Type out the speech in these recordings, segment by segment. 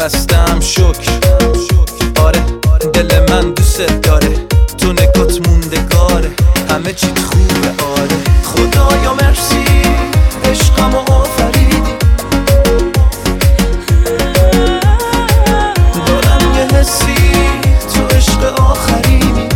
بستم شکر. آره دل من دوست داره، تو نگات موندگاره، همه چیت خوبه. آره خدایا مرسی عشقمو آفریدی، دارم یه حسی تو عشق آخرینی.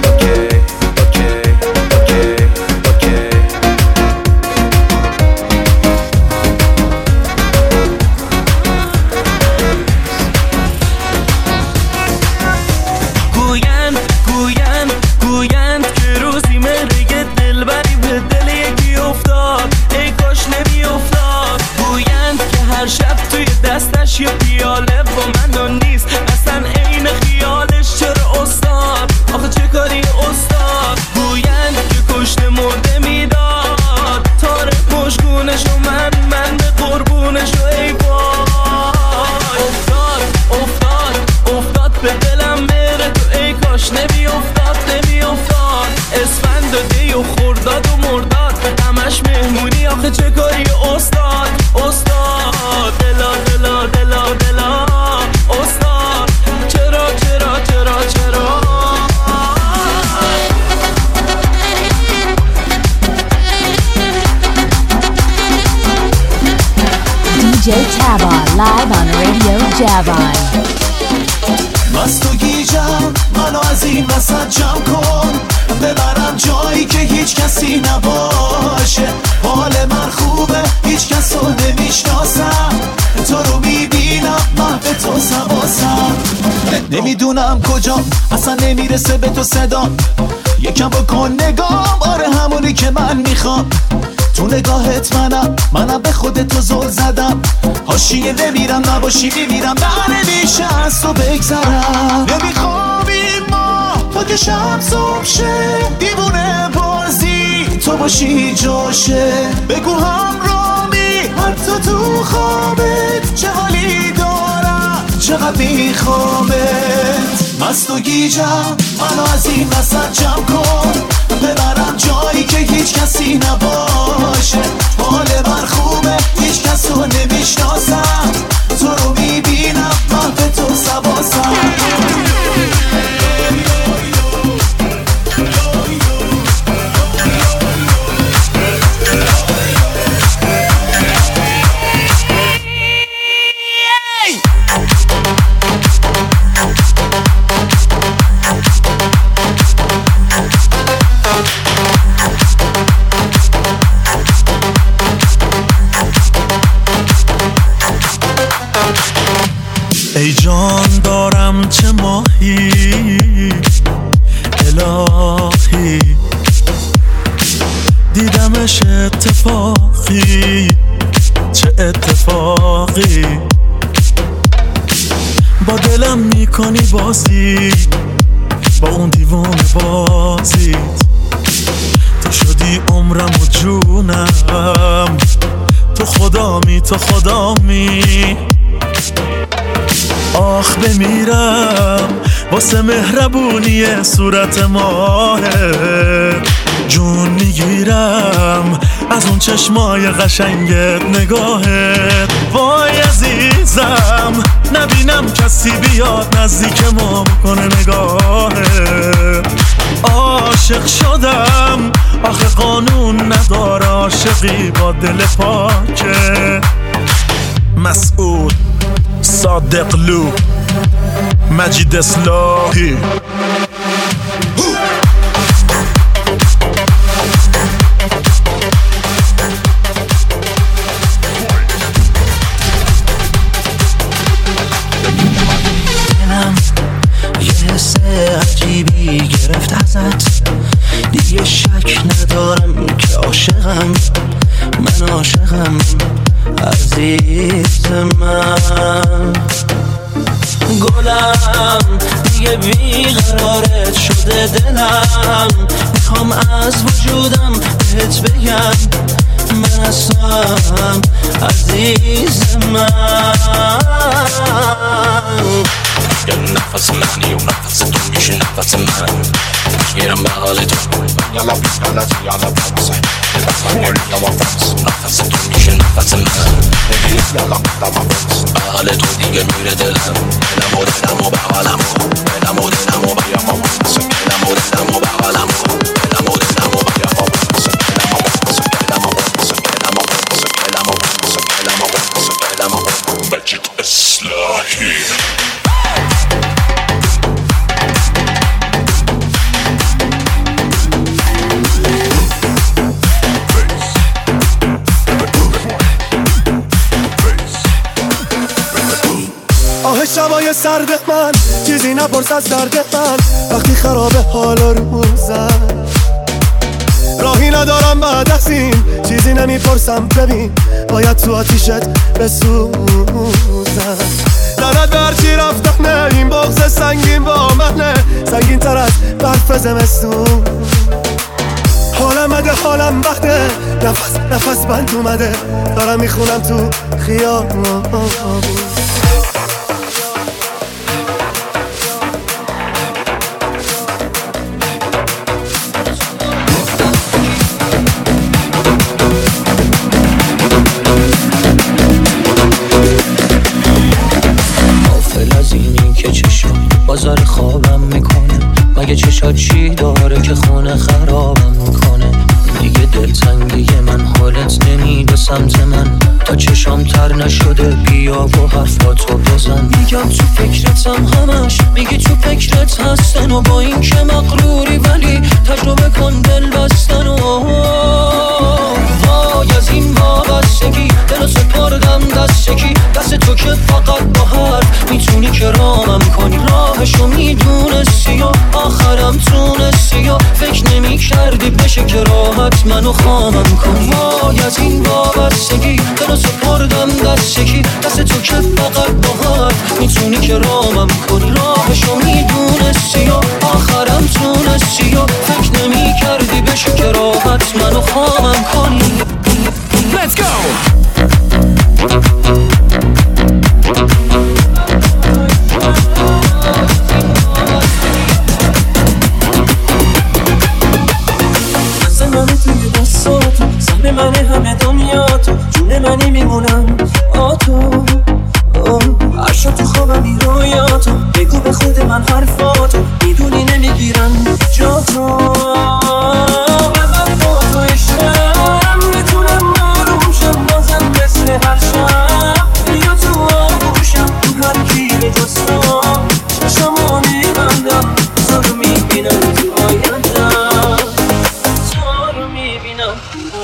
دستش یه پیاله با من نیست اصلا عین خیالش. چرا استاد آخه چه کاری استاد؟ گویند که کشته مرده میداد، تاره مشگونش و من به قربونش و ای وای. افتاد به دلم بره تو، ای کاش نمیافتاد اسفند و دی و خرداد و مرداد همش مهمونی. آخه چه کاری استاد دلا استاد چرا DJ Taba live on Radio Javan. مست و گیجم منو از این وسط جمع کن، ببرم جایی که هیچ کسی نباشه. حال من خوبه هیچ کس رو نمیشناسم، تو رو میبینم محو تو سواسم. نمیدونم کجام اصلا نمیرسه به تو صدام، یکم بکن نگام، آره همونی که من میخوام. تو نگاهت منم به خودت تو زل زدم، حاشیه نمیرم نباشی میمیرم، نمیشه از تو بگذرم. نمیخوابیم ما تا که شب صبح شه، دیوونه بازی تو باشی جاشه. بگو همرامی حتی تو خوابت چه حالی دارم، چقدر میخوامت. مست و گیجم منو از این وسط جمع کن، ببرم جایی که هیچ کسی نباشه. حال من خوبه هیچ کس رو نمیشناسم، تو رو میبینم محو تو سواسم. ای جان دارم چه ماهی الهی، دیدمش اتفاقی چه اتفاقی. با دلم میکنی بازی، با اون دیوونه بازیت. تو شدی عمرم و جونم، تو خدامی آخ بمیرم واسه مهربونی صورت ماهت. جون میگیرم از اون چشمای قشنگت نگاهت. وای عزیزم نبینم کسی بیاد نزدیک ما بکنه نگاهت. عاشق شدم آخه قانون نداره عاشقی با دل پاکه. مسعود صادقلو مجید اصلاحی. دلم یه حس عجیبی گرفت ازت، دیگه شک ندارم که عاشقم، من عاشقم عزیز من. گلم دیگه بیقرارت شده دلم، میخوام از وجودم بهت بگم من هستم عزیز من. یا نفس منی و نفس تو میشه نفس من، میگیرم به حال تو. یالا بیالت یالا بابسه نفس تو میشه نفس من بغل تو دیگه میره دلم و دلم و بغلم دلم و دلم و بغلم دلم و دلم و بغلم دلم و دلم و بغلم مجید اصلاحی آه شبای سرد من چیزی نپرس از درد من وقتی خرابه حال روزم راهی ندارم بعد از این چیزی نمیپرسم ببین باید تو آتیشت بسوزم لعنت به هرچی رفتنه این بغض سنگین با منه سنگین تر از برف زمستون حالم بده حالم بده نفس بند اومده دارم میخونم تو خیابون بازار خوابم میکنه مگه چشات چی داره که خونه خرابم میکنه دیگه دلتنگی من حالت نمیده سمت من تا چشام تر نشده بیا و حرفاتو بزن میگم تو فکرتم همش میگی تو فکرت هستن و با این که مغروری ولی تجربه کن دل بستن و وای از این وابستگی دلو سپردم دستگی دست تو که فقط با حرف میتونی که رامم کنی راهشو میدونستی و آخرم تونستی و فکر نمی کردی بشه که راحت منو خامم کنی وای از این وابستگی دلو سپردم دستگی دست تو که فقط با حرف میتونی که رامم کنی راهشو میدونستی و آخرم تونستی و فکر نمی کردی بشه که راحت منو خامم کنی Let's go! سهم من همه دنیا تو جون منی میمونم آتو عشق تو خوابم این رویاتو بگو به خود من حرفاتو میدونی نمیگیرن جا تو من با تو عشقم میتونم آروم شم بازم مثل هر شب بیا تو آغوشم تو هر کیل جستم چشمو میبندم تو رو میبینم تو آیندم تو رو میبینم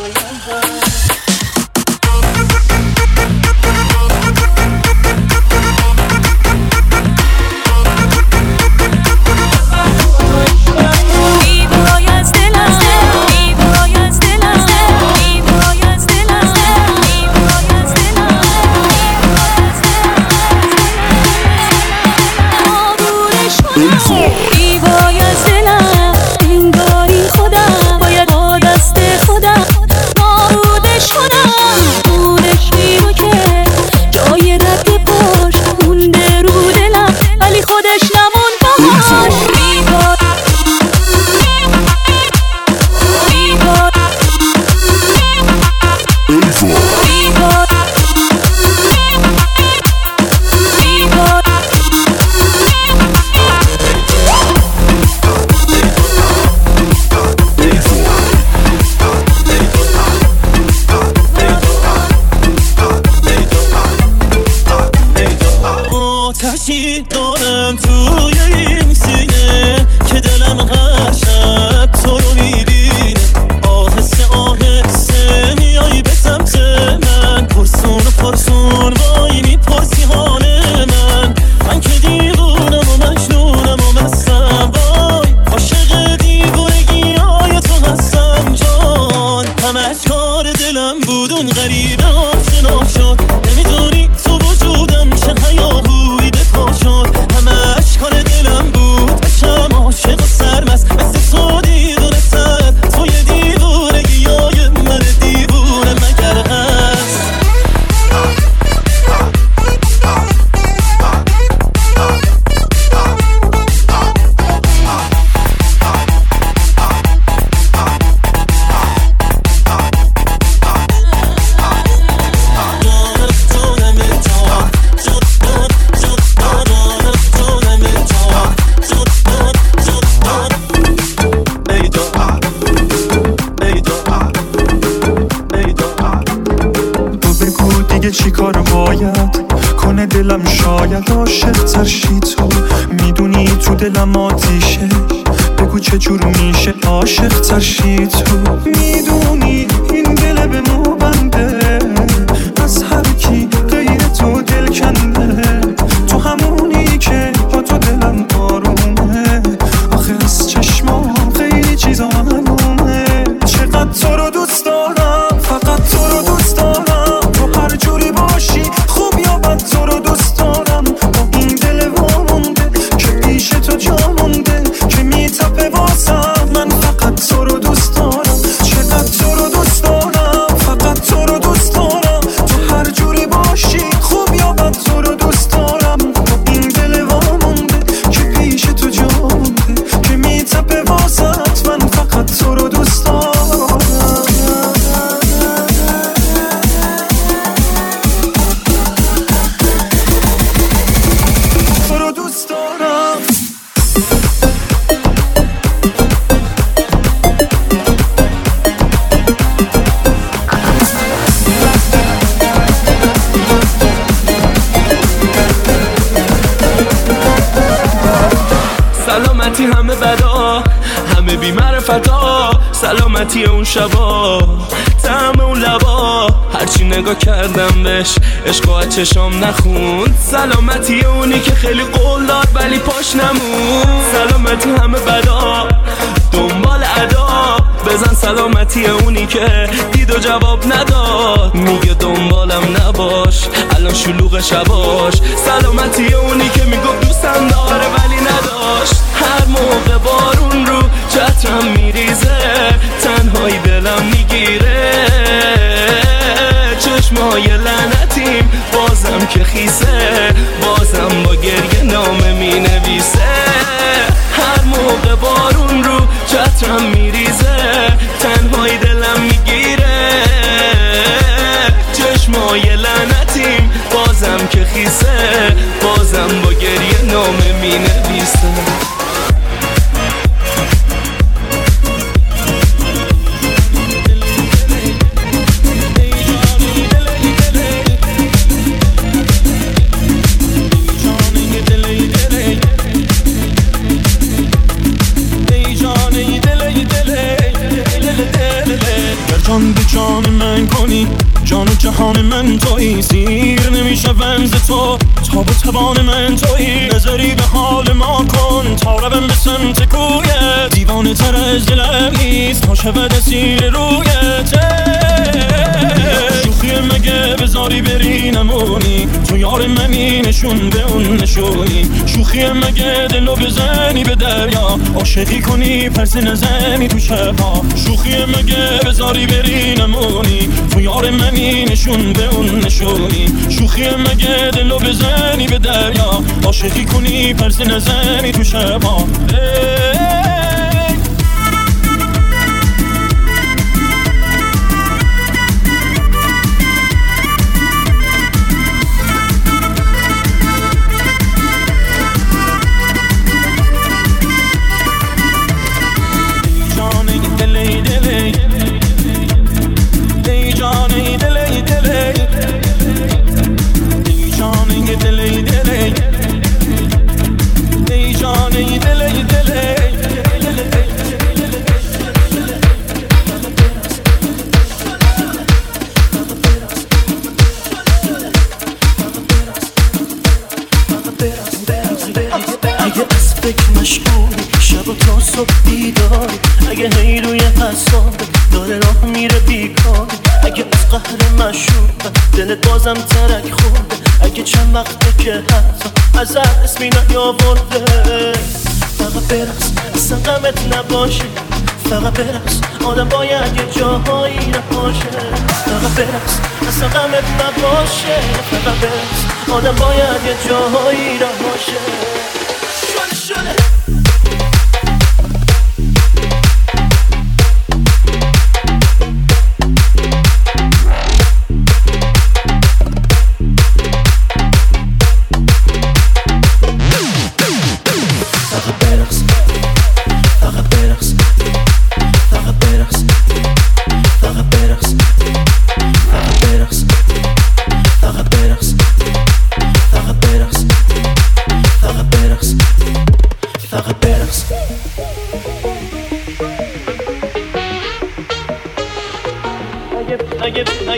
آتشی دارم توی این سینه که دلم هر شب تو رو میبینه آهسته آهسته میای به سمت من پرسون و پرسون وای میپرسی حال من که دیوونم و مجنونم و مستم وای عاشق دیوونگی های تو هستم جان همش کار دلم بود اون غریبه آشنا شد نمیدونی تو وجودم چه هیاهویی به پا شد همش کار دلم بود بشم عاشق و سرمست مثل تو عاشق ترشی تو میدونی تو دلم آتیشه بگو چجور میشه عاشق ترشی تو میدونی این دل به نو بنده از هر کی غیر تو دل کنده تو همونی که با تو دلم آرومه آخه از چشمام خیلی چیزا معلومه چقدر تو رو دوست دارم فقط تو رو دوست دارم تو هر جوری باشی خوب یا بد تو رو دوست دارم با این دل وامونده که پیش تو جا مونده که میتپه واسم من فقط تو رو دوست دارم چقدر تو رو دوست دارم فقط تو رو دوست دارم تو هر جوری باشی خوب یا بد تو رو دوست دارم با این دل وامونده که پیش تو جا مونده که میتپه واسط من فقط تو رو دوست دارم تو رو دوست دارم سلامتی همه بدا همه بی معرفتا سلامتی اون شبا طعم اون لبا هرچی نگاه کردم بهش عشق و چشام نخوند سلامتی اونی که خیلی قول داد ولی پاش نموند سلامتی همه بدا دنبال ادا بزن سلامتی اونی که دید و جواب نداد میگه دنبالم نباش الان شلوغ شباش سلامتی اونی که میگفت دوستم داره ولی نداشت هر موقع بارون رو چترم میریزه تنهایی دلم میگیره چشمای لعنتیم بازم که خیسه بازم با گریه نامه مینویسه هر موقع بارون رو چترم میریزه تنهایی دلم میگیره چشمای لعنتیم بازم که خیسه بازم با گریه نامه مینویسه جان به جان من کنی جان و جهان من تویی سیر نمیشه ونز تو تاب و توان من تویی نظری به حال ما کن تا روم به سمت کویت دیوانه تر از دلم نیست تا شود اسیر رویت شوخی مگه بذاری بری نمونی تو یار منی نشون به اون نشونی شوخی مگه دلو بزنی به دریا عاشقی کنی پرس نزنی تو شبها شوخی مگه بذاری بری نمونی تو یار منی نشون به اون نشونی شوخی مگه دلو بزنی به دریا عاشقی کنی پرس نزنی تو شبها اگه از فکر مشغولی شب و تا صبح بیداری اگه هی روی حسابه داره راه میره بیکاری اگه از قهر مشروبه دلت بازم ترک خورده اگه چند وقته که حتی ازت اسمی نیاورده فقط برقص اصلا غمت نباشه فقط برقص آدم باید یه جاهایی نباشه فقط برقص اصلا غمت نباشه فقط برقص آدم باید یه جاهایی نباشه شده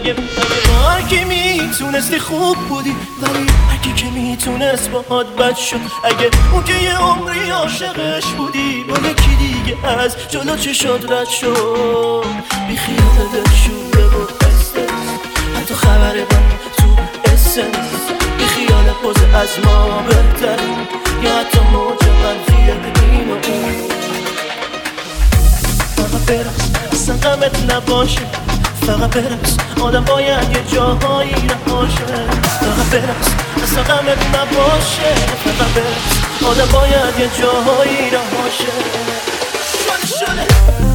اگه میتونستی خوب بودی، ولی اگه که میتونست باهات بد شد، اگه اون که یه عمری عاشقش بودی با یکی دیگه از جلو چشات رد شد، بی خیال دلشوره و استرس، حتی خبر من تو اسنس، بی خیال باز از ما بهتر، یا حتی موج منفی این و اون. فقط برس اصلا غمت نباشه، فقط برس آدم باید یه جاهایی رهاشه، فقط برس اصلا غمت نباشه، فقط برس آدم باید یه جاهایی رهاشه. شده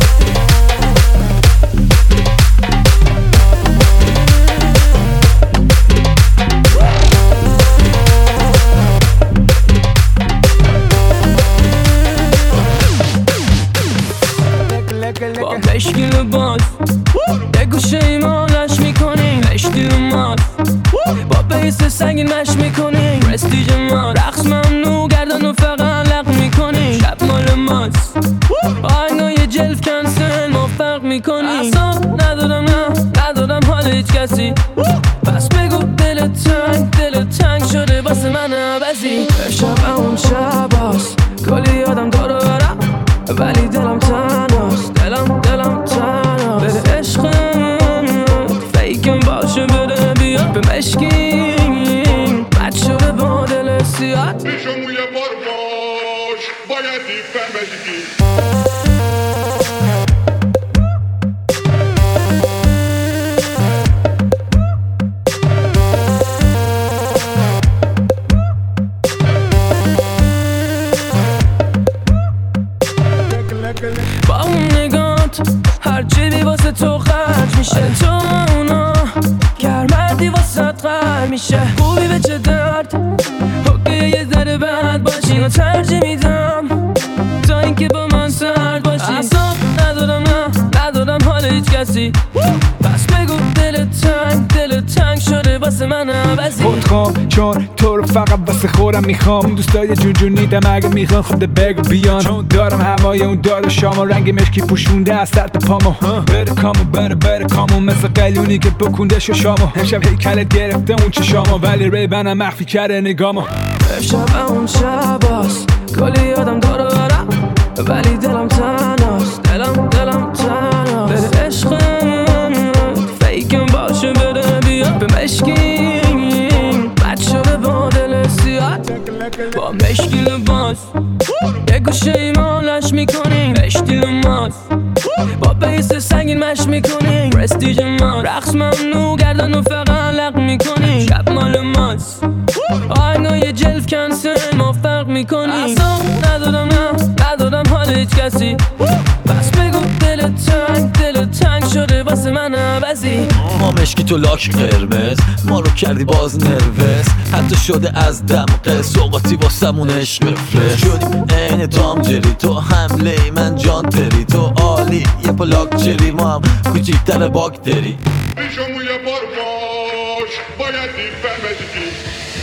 با مشکل باز یه گوشه ایمانش میکنیم، اشتی ماست با بیس سنگین مش میکنیم، پرستیج ما رقص ممنوع گردن و فقط لق میکنیم، شب مال ماست آینای جلف کنسل ما فرق میکنیم، اصاب ندارم ندارم حال هیچ کسی، پس بگو دل تنگ شده باسه من عوضی، شب اون شب هست کلی آدم دارو برم ولی دلم تنهاست، دلم تنهاست، بده عشقم فیکم باشه بده بیاد به مشکین بد شده با دل سیاد پیشم موی بار باش باید دیفهمشگی. با اون نگات هرچی بی واسه تو خرج میشه، تو اونا گرمردی واسه قرد میشه، خوبی به چه درد حقیه یه ذره بد باشی و ترجیح میدم تا اینکه با من سرد باشی، اصاب ندارم حال هیچ کسی، پس بگو دل تنگ شده واسه من عوضی، خودخوام چون تو رو فقط واسه خودم میخوام، دوستای جون نیدم اگه میخوان خود بگو بیان، چون دارم هوای اون دار شام و رنگ مشکی پوشونده از سر تا پامو، بره کامو مثل قلیونی که بکنده شامو، امشب هیکلت گرفته اون چشامو ولی ریبنم مخفی کرده نگامو، شب اون شب هست کلی آدم دارو برم ولی دلم تنهاست، دلم تنهاست، بده عشقم فیکم باشه بده بیاد به مشکین بد شده با دل سیاد، با مشکل باز یه گوشه ایمانش میکنیم، اشتی ماست با بیس سنگین مش میکنیم، پرستیج ما رقص ممنوع گردن و فقط لق میکنیم، شب مال ماست آینای جلف کنسل ما فرق میکنیم، اصاب ندارم حال هیچ کسی، پس بگو دل تنگ شده واسه من عوضی، ما مشکی تو لاک قرمز ما رو کردی باز نروس، حتی شده از دمقه سوقاتی واسمون عشق فرش، شدیم این تام جری تو حمله من جان تری، تو عالی یه پلاک جری ما هم کوچیکتر باکتری، پیشم موی بار باش باید دیفهمشگی.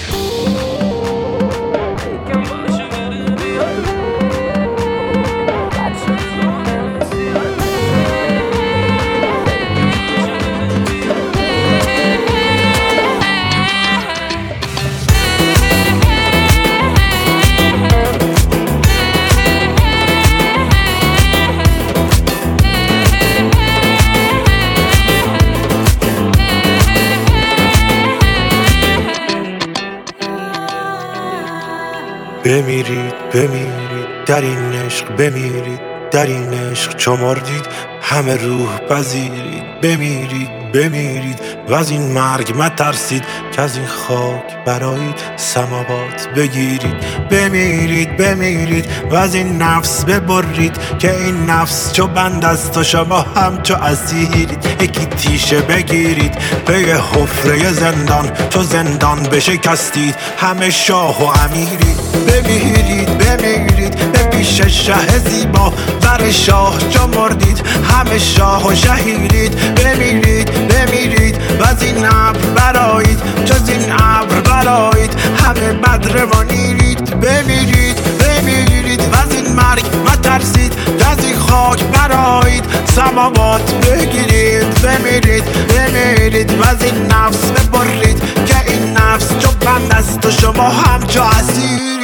بمیرید در این عشق، بمیرید در این عشق چو مردید همه روح پذیرید، بمیرید و از این مرگ مترسید که از این خاک برایید سماوات بگیرید، بمیرید و از این نفس ببرید که این نفس چو بند است و شما هم چو اسیرید، یکی تیشه بگیرید به حفره زندان چو زندان بشکستید همه شاه و امیرید، بمیرید به پیش شه زیبا بر شاه چو مردید همه شاه و شهیرید، بمیرید و از این ابر برایید چو از این ابر برایید همه بدر و نیرید، بمیرید و از این مرگ مترسید که از این خاک برایید سماوات بگیرید بمیرید بمیرید و از این نفس ببرید که این نفس جو بند است و شما هم جا اسیرید.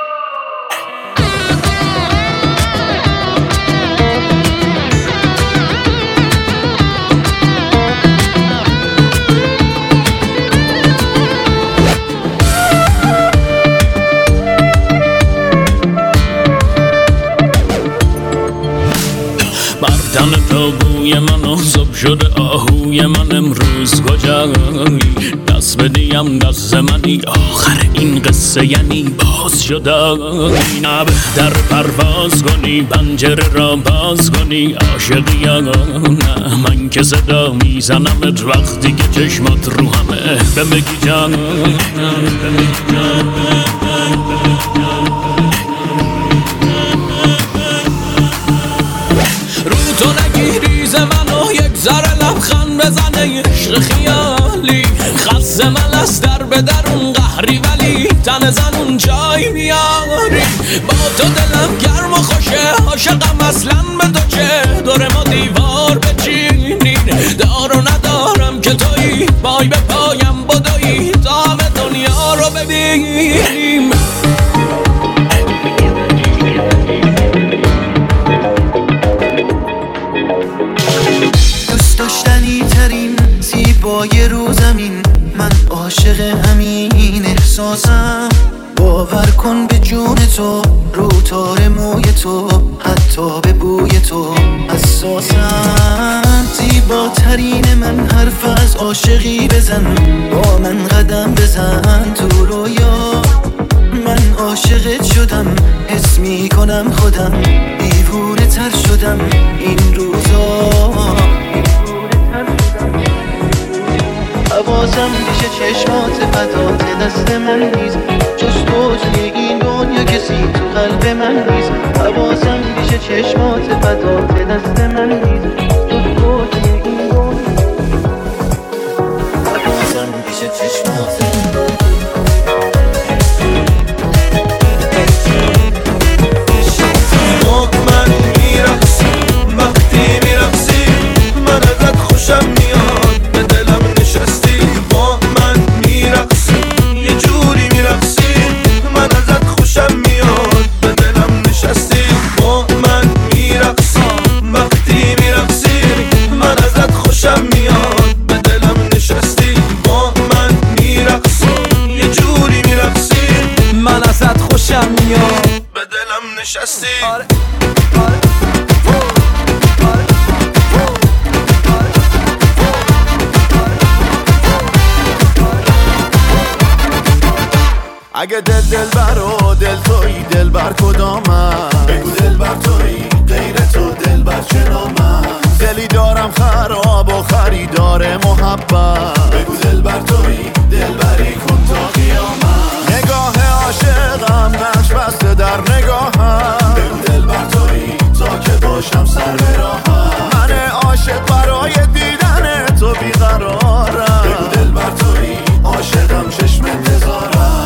بردن تابوی من آزاب شده آهوی من امروز کجایی دست بدیم دست منی آخر این قصه یعنی باز شده نه بهتر پرواز کنی پنجره را باز کنی عاشقی یا نه من که صدا میزنمت وقتی که چشمات رو همه بمگی جان تو نگیری ز منو یک ذره لبخند بزنه عشق خیالی خسته من از در به درون قهری ولی تن زنون جای میاری با تو دلم گرم و خوشه عاشقم اصلا به تو چه دور ما دیوار بچینین دار و ندارم که تویی پای به پایم بدویی تا همه دنیا رو ببینیم. زیبای رو زمین من عاشق همین احساسم باور کن به جون تو رو تار موی تو حتی به بوی تو حساسم زیباترین من حرف از عاشقی بزن با من قدم بزن تو رویا من عاشقت شدم حس می کنم خودم دیوونه تر شدم این روزا حواسم پیش چشمات فدات دست من نیست جز تو توی این دنیا کسی تو قلب من نیست حواسم پیش چشمات فدات دست من نیست جز تو توی این دنیا حواسم پیش چشمات من میرقصی وقتی میرقصی من ازت خوشم میاد به دلم نشستی با من میرقصی یه جوری میرقصی من ازت خوشم میاد به دلم نشستی با من میرقصی وقتی میرقصی من ازت خوشم میاد به دلم نشستی با من میرقصی یه جوری میرقصی من ازت خوشم میاد به دلم نشستی. اگه دلبر و دل تویی دلبر کدامم بگو دلبر تویی غیر تو دلبر چه نامم دلی دارم خراب و خریدار محبت بگو دلبر تویی دلبری کن تا قیامت نگاه عاشقم نقش بسته در نگاهم بگو دلبر تویی تا که باشم سر به راهم من عاشق برای دیدن تو بیقرارم بگو دلبر تویی عاشقم چشم انتظارم.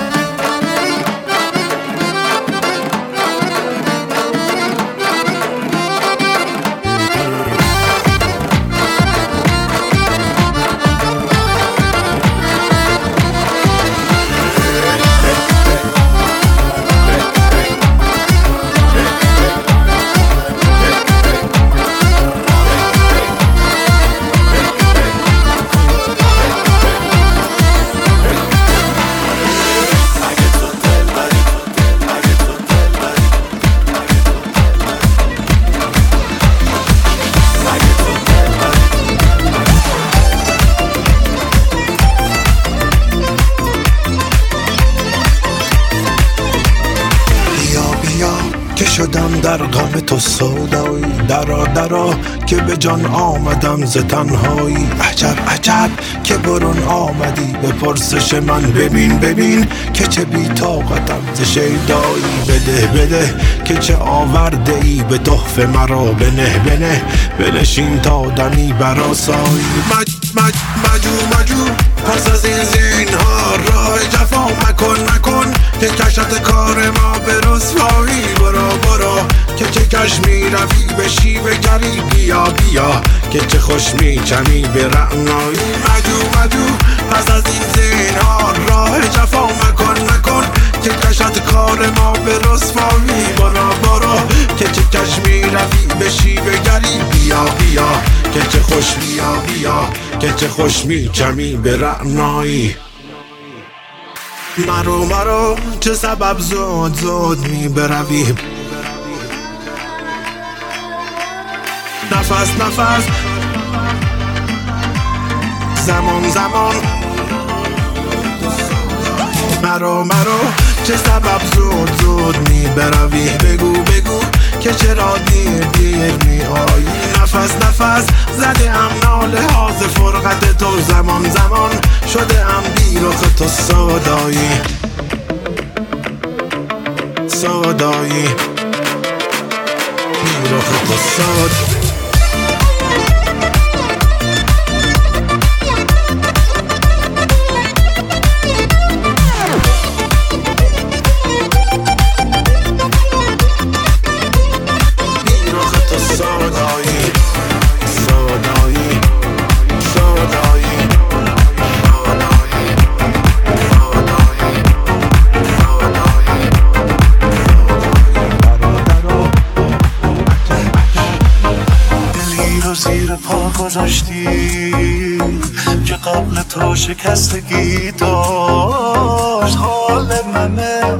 در غم تو سودایی درا که به جان آمدم ز تنهایی عجب عجب که برون آمدی به پرسش من ببین که چه بی طاقتم ز شیدایی بده که چه آورده ای به تحفه مرا بنه بنشین تا دمی براسایی مجو پس از این زینها راه جفا مکن که کشت کار ما به رسوایی برو که چه کش میروی به شیوه گری بیا بیا که چه خوش میچمی به رعنایی مدو پس از این زینهار راه جفا مکن که کشت کار ما به رسوایی برو که چه کش میروی به شیوه گری بیا که چه خوش بیا که چه خوش میچمی به رعنایی مرو چه سبب زود می بروی نفس زمان مرو چه سبب زود می بروی بگو که چرا دیر می آیی نفس زده ام ناله ها ز فرقت تو زمان شده ام بی رخ تو سودایی بی رخ تو سودایی گذاشتی که قبل تو شکستگی داشت حال من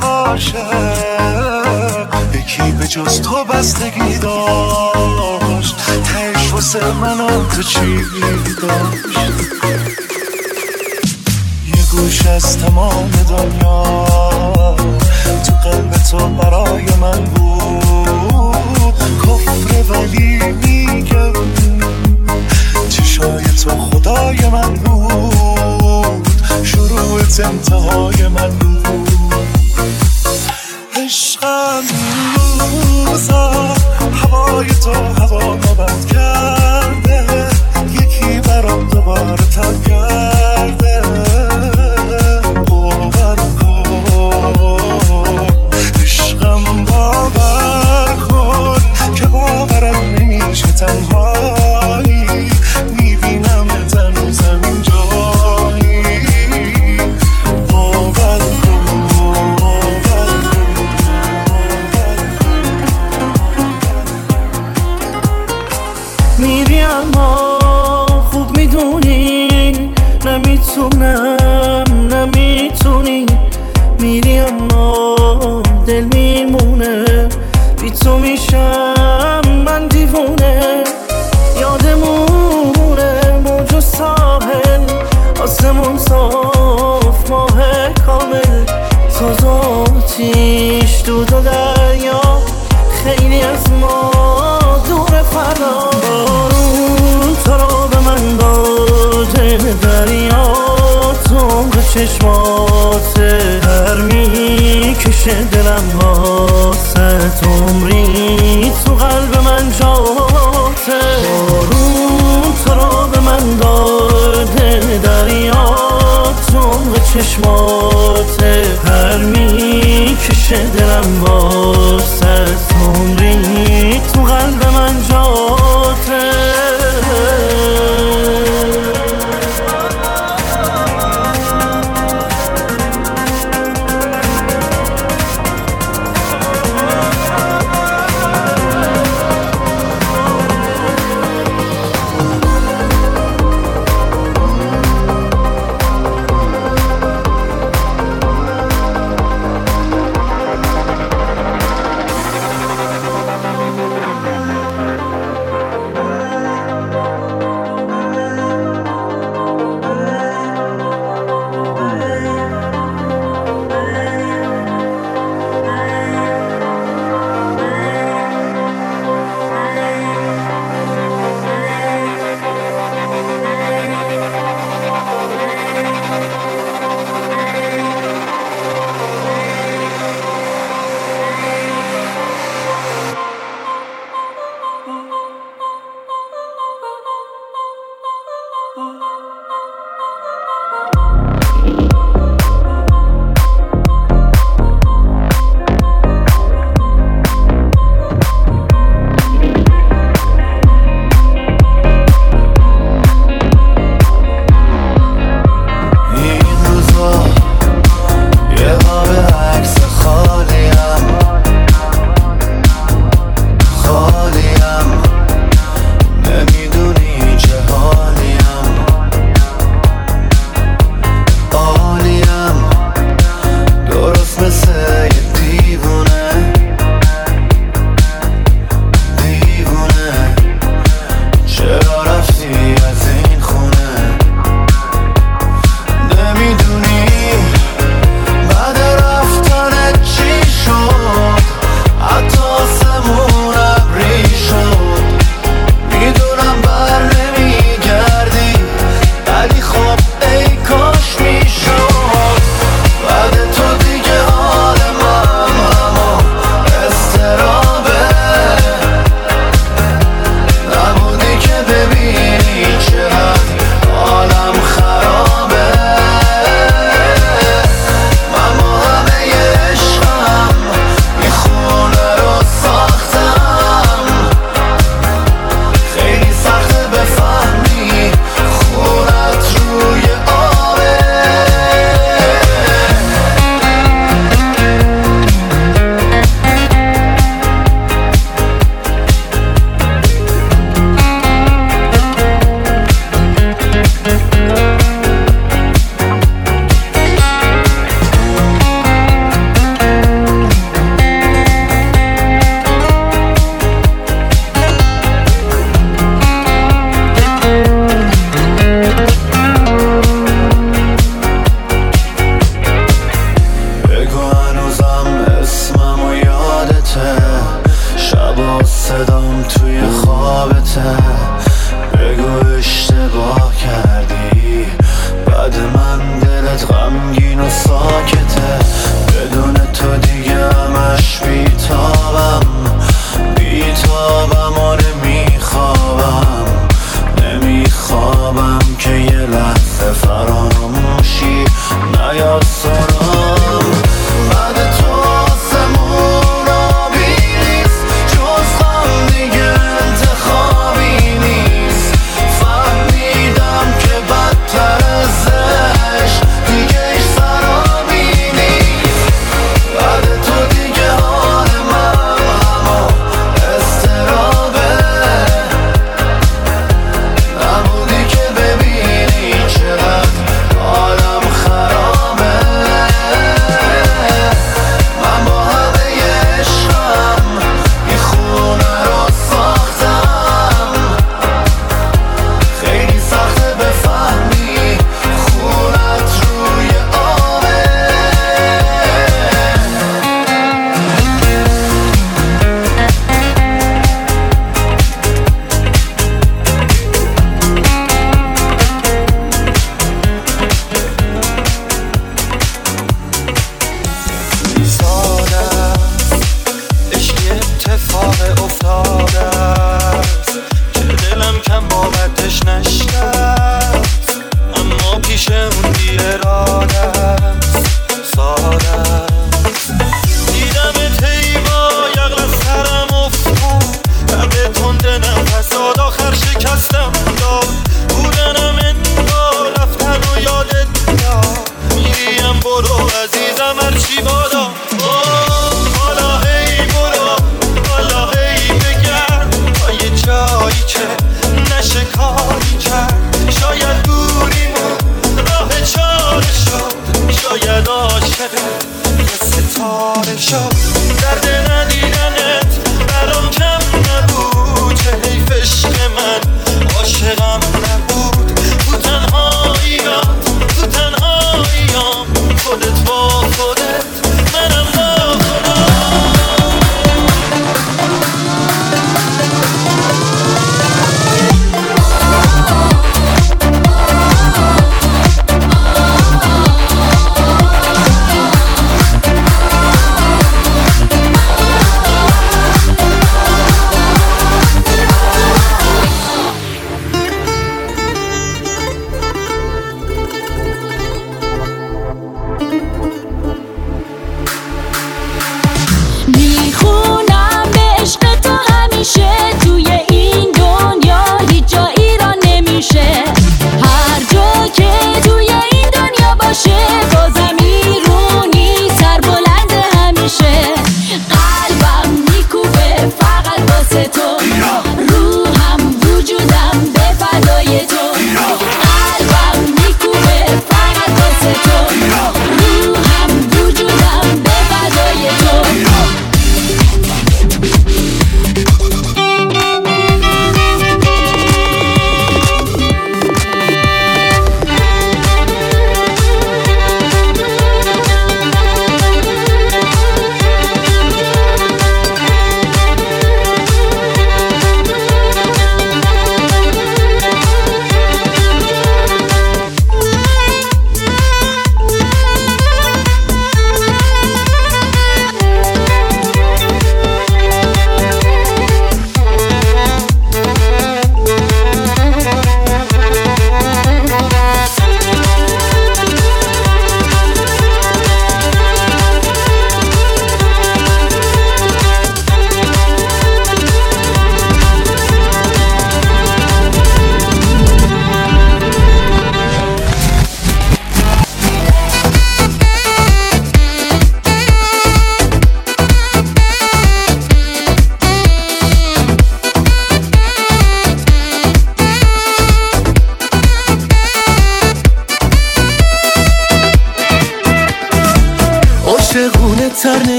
عاشق یکی به جز تو بستگی داشت تش واسه من تو چی داشت یه گوش از تمام دنیا تو قلب تو برای من بود کفر ولی میگم چشای تو خدای من بود شروعت انتهای من بود عشقم روزا هوای تو هوا بد کرده یکی برام دوباره تب کرده باور کن عشقم باور کن که باورم نمیشه تنهایی میبینم تنو زمین جایی باور کن میری اما خوب میدونی نمیتونی میری اما دل میمونه بی تو میشم من دیوونه یادمونه موج و ساحل آسمون صاف ماه کامل ساز و آتیش دود و دریا خیلی از ما دور فردا بارون تو رو به من داده دریا تنگ چشمات هر میکشه دلم واسه عمری تو قلب من جاته بارون تو رو به من داده دریا تنگ چشمات هر میکشه دلم واسه عمری تو قلب من جاته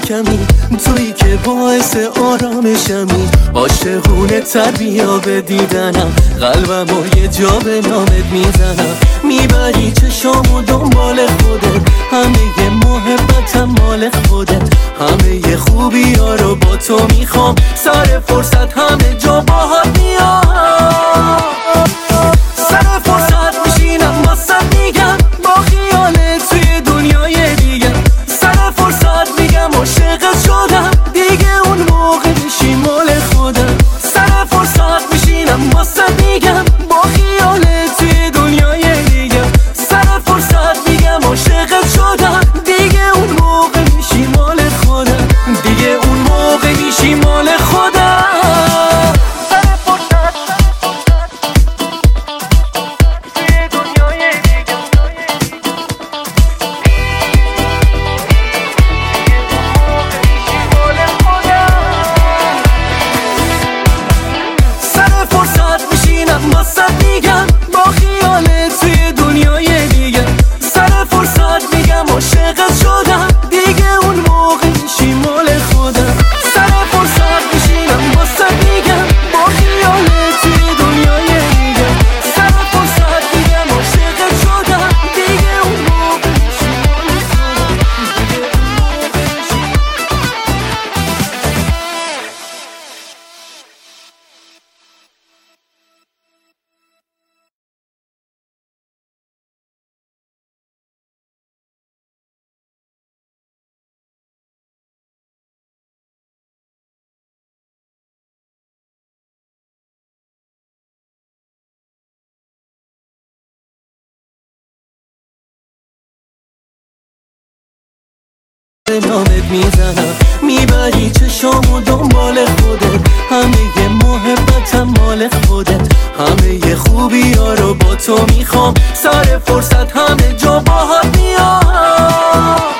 کمی، تویی که باعث آرامشمی. عاشقونه تر بیا به دیدنم، قلبمو یه جا به نامت میزنم. میبری چشامو دنبال خودت، همه محبتم مال خودت. همه خوبی ها رو با تو میخوام، سر فرصت همه جا باهات میام. سر فرصت میشینم واسه میگم، با خیالت توی دنیای دیگه. سر فرصت میگم عاشقت شدم، دیگه اون موقع میشی مال خودم. سر فرصت میشینم واسه میگم، با خیالت توی دنیای دیگه. سر فرصت میگم عاشقت شدم، دیگه اون موقع میشی مال خودم. دیگه اون موقع میشی مال خودم. نامت میزنم، میبری چشامو دنبال خودت. همه محبتم مال خودت. همه خوبی ها رو با تو میخوام، سر فرصت همه جا باهات میام.